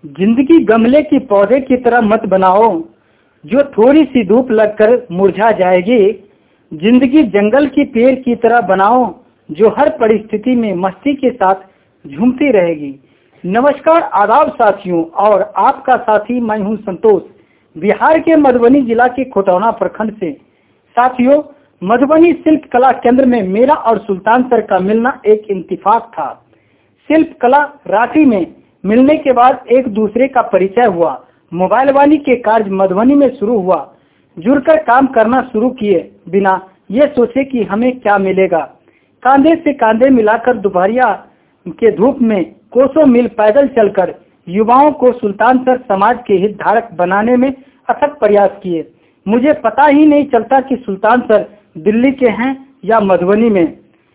जिंदगी गमले के पौधे की तरह मत बनाओ जो थोड़ी सी धूप लगकर मुरझा जाएगी। जिंदगी जंगल की पेड़ की तरह बनाओ जो हर परिस्थिति में मस्ती के साथ झूमती रहेगी। नमस्कार आदाब साथियों, और आपका साथी मैं हूं संतोष, बिहार के मधुबनी जिला के खोटौना प्रखंड से। साथियों, मधुबनी शिल्प कला केंद्र में मेरा और सुल्तान सर का मिलना एक इत्तेफाक था। शिल्प कला राशि में मिलने के बाद एक दूसरे का परिचय हुआ। मोबाइल वाणी के कार्य मधुबनी में शुरू हुआ। जुड़कर काम करना शुरू किए बिना ये सोचे कि हमें क्या मिलेगा। कांधे से कांधे मिलाकर दोपहरिया के धूप में कोसों मील पैदल चलकर युवाओं को सुल्तान सर समाज के हितधारक बनाने में अथक प्रयास किए। मुझे पता ही नहीं चलता कि सुल्तान सर दिल्ली के हैं या मधुबनी में।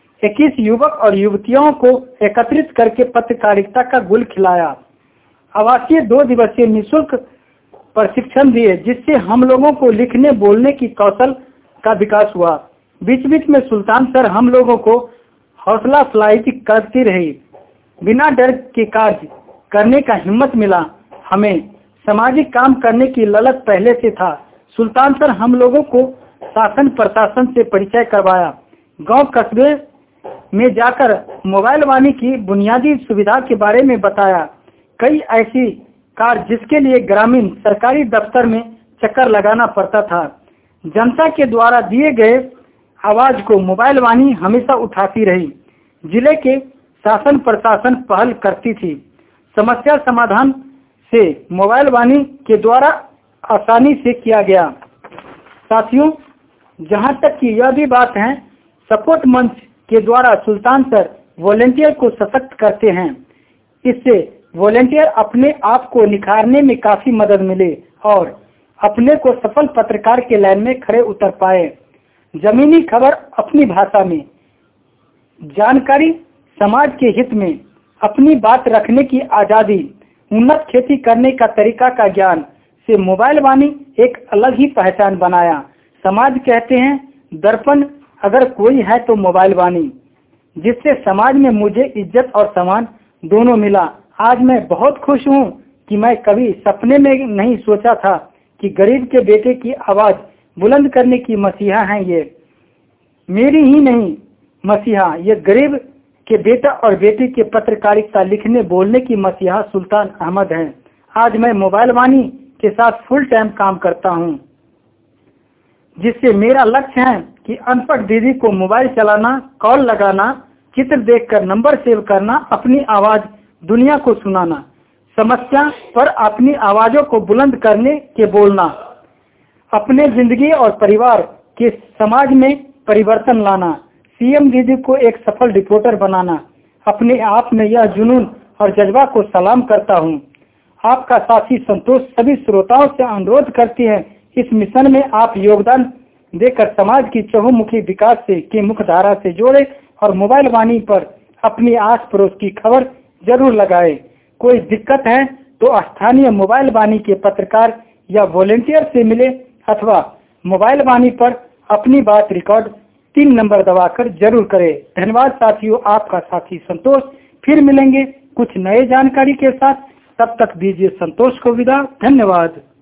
21 युवक और युवतियों को एकत्रित करके पत्रकारिता का गुल खिलाया। आवासीय 2 दिवसीय निःशुल्क प्रशिक्षण दिए, जिससे हम लोगों को लिखने बोलने की कौशल का विकास हुआ। बीच बीच में सुल्तान सर हम लोगों को हौसला अफजाई करती रही। बिना डर के कार्य करने का हिम्मत मिला। हमें सामाजिक काम करने की ललक पहले से था। सुल्तान सर हम लोगों को शासन प्रशासन से परिचय करवाया। गांव कस्बे में जाकर मोबाइल वाणी की बुनियादी सुविधा के बारे में बताया। कई ऐसी कार्य जिसके लिए ग्रामीण सरकारी दफ्तर में चक्कर लगाना पड़ता था। जनता के द्वारा दिए गए आवाज को मोबाइल वाणी हमेशा उठाती रही। जिले के शासन प्रशासन पहल करती थी। समस्या समाधान से मोबाइल वाणी के द्वारा आसानी से किया गया। साथियों, जहां तक कि यह भी बात है, सपोर्ट मंच के द्वारा सुल्तान सर वॉलेंटियर को सशक्त करते हैं। इससे वॉलेंटियर अपने आप को निखारने में काफी मदद मिले और अपने को सफल पत्रकार के लाइन में खड़े उतर पाए। जमीनी खबर अपनी भाषा में, जानकारी समाज के हित में, अपनी बात रखने की आजादी, उन्नत खेती करने का तरीका का ज्ञान से मोबाइल वाणी एक अलग ही पहचान बनाया। समाज कहते हैं दर्पण अगर कोई है तो मोबाइल वाणी, जिससे समाज में मुझे इज्जत और सम्मान दोनों मिला। आज मैं बहुत खुश हूँ कि मैं कभी सपने में नहीं सोचा था कि गरीब के बेटे की आवाज बुलंद करने की मसीहा है ये। मेरी ही नहीं मसीहा, ये गरीब के बेटा और बेटी के पत्रकारिता लिखने बोलने की मसीहा सुल्तान अहमद हैं। आज मैं मोबाइल वाणी के साथ फुल टाइम काम करता हूँ, जिससे मेरा लक्ष्य है कि अनपढ़ दीदी को मोबाइल चलाना, कॉल लगाना, चित्र देखकर नंबर सेव करना, अपनी आवाज दुनिया को सुनाना, समस्या पर अपनी आवाजों को बुलंद करने के बोलना, अपने जिंदगी और परिवार के समाज में परिवर्तन लाना, सीएम दीदी को एक सफल रिपोर्टर बनाना। अपने आप में यह जुनून और जज्बा को सलाम करता हूँ। आपका साथी संतोष सभी श्रोताओं से अनुरोध करती है इस मिशन में आप योगदान देकर समाज की चहुमुखी विकास से की मुख्यधारा से जोड़े और मोबाइल वाणी पर अपनी आस पड़ोस की खबर जरूर लगाए। कोई दिक्कत है तो स्थानीय मोबाइल वाणी के पत्रकार या वॉलेंटियर से मिले अथवा मोबाइल वाणी पर अपनी बात रिकॉर्ड 3 नंबर दबाकर जरूर करें। धन्यवाद साथियों, आपका साथी संतोष। फिर मिलेंगे कुछ नए जानकारी के साथ। तब तक दीजिए संतोष को विदा। धन्यवाद।